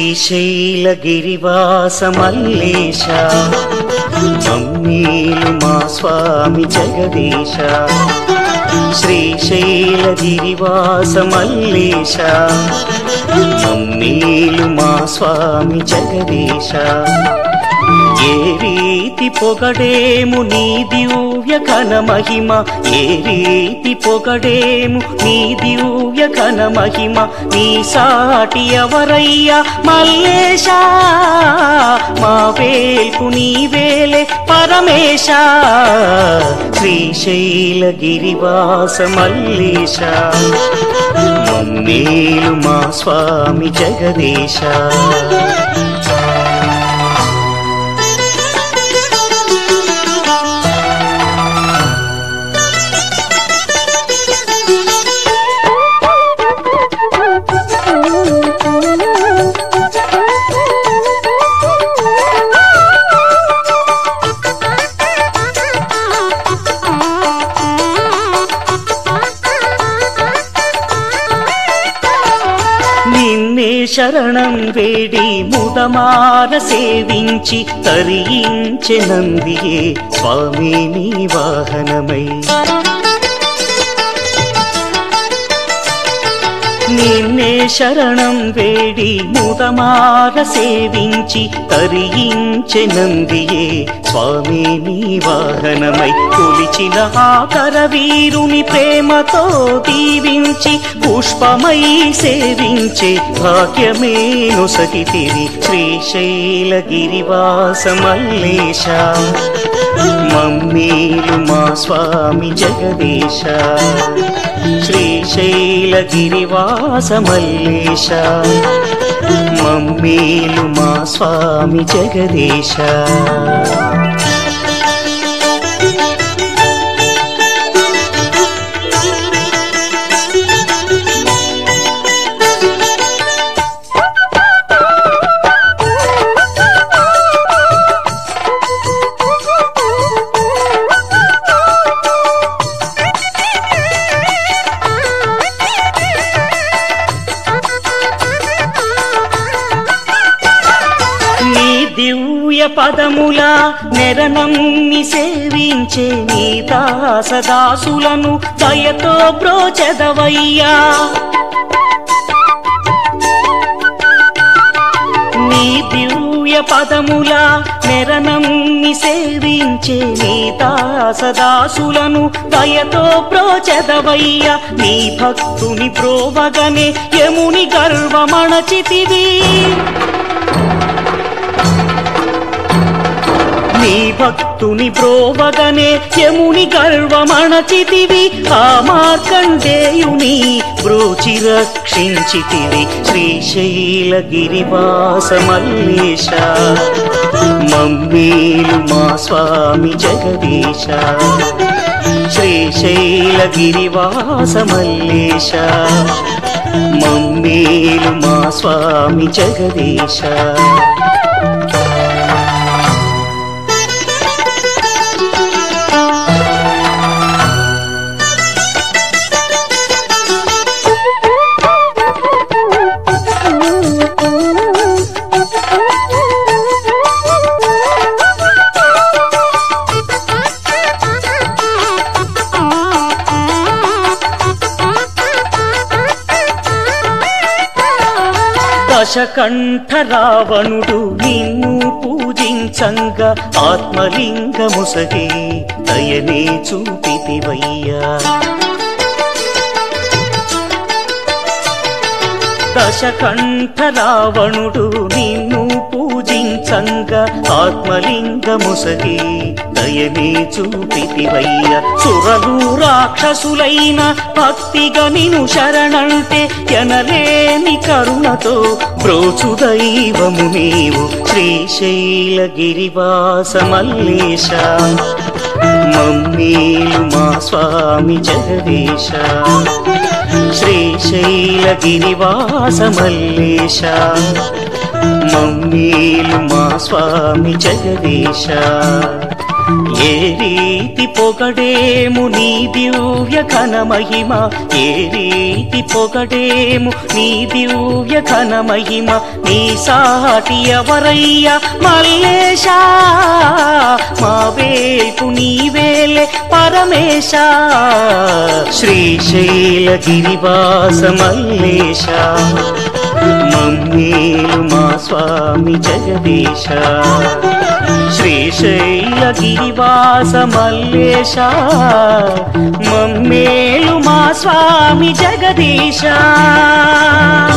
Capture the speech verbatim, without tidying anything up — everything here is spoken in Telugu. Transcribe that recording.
శ్రీశైలగిరివాస మల్లేశ మమ్మీలు మా స్వామి జగదీశ శ్రీశైలగిరివాస మల్లేశ మమ్మీలు మా స్వామి జగదీశ ఏ రీతి పొగడేము నీ దివ్య ఘన మహిమ ఏ రీతి పొగడేము నీ దివ్య ఘన మహిమ నీ సాటి ఎవరయ్యా మల్లేశ మా వేల్పు నీవేలే పరమేశ శ్రీశైలగిరివాస మల్లేశ మమ్మీలు మా స్వామి జగదీశ నిన్నే శరణం వేడి ముదమార సేవించి తరించె నందియే స్వామి నీ వాహనమై నిన్నే శరణం వేడి ముదమార సేవించి తరించె నందియే స్వామి నీ వాహనమై కొలిచిన ఆకర వీరుని ప్రేమతో దీవించి పుష్పమై సేవించే భాగ్యమేను సహితిరి శ్రీశైలగిరివాస మల్లేశ మమ్మీలు మా స్వామి జగదీశ శ్రీశైలగిరివాస మల్లేశ మమ్మీలు మా స్వామి జగదీశ దివ్య పదముల నెరనమ్మి సేవించే నీ దాసదాసులను దయతో బ్రోచెదవయ్యా నీ దివ్య పదముల నెరనమ్మి సేవించే నీ దాసదాసులను దయతో బ్రోచెదవయ్యా నీ భక్తుని ప్రోవగనే యముని గర్వమణచితివి నీ భక్తుని బ్రోవగనే యముని గర్వమణచితివి ఆ మార్కండేయుని బ్రోచి రక్షించితివి శ్రీశైలగిరివాస మల్లేశ మమ్మీలు మా స్వామి జగదీశ శ్రీశైలగిరివాస మల్లేశ మమ్మీలు మా స్వామి జగదీశ దశకంఠ రావణుడు నిన్ను పూజించంగా ఆత్మలింగముసగే దయనే చూపితివయ్యా దశకంఠ రావణుడు నిన్ను పూజించంగా ఆత్మలింగముసగే దయనే చూపితివయ్య సురలు రాక్షసులైన భక్తిగా నిను శరణంటే ఎనలేని కరుణతో బ్రోచు దైవము నీవు శ్రీశైలగిరివాస మల్లేశ మమ్మీలు మా స్వామి జగదీశ శ్రీశైలగిరివాస మల్లేశ మమ్మీలు మా స్వామి జగదీశ ఏ రీతి పొగడేము నీ దివ్య ఘన మహిమ, ఏ రీతి పొగడేము నీ దివ్య ఘన మహిమ. నీ సాటి ఎవరయ్యా మల్లేశా, మా వేపు నీవేలే పరమేశా. శ్రీశైల గిరివాస మల్లేశ, మమ్మేలు మా స్వామి జగదీశ. శ్రీశైల గిరివాస మల్లేశ, మమ్మేలు మా స్వామి జగదీశ.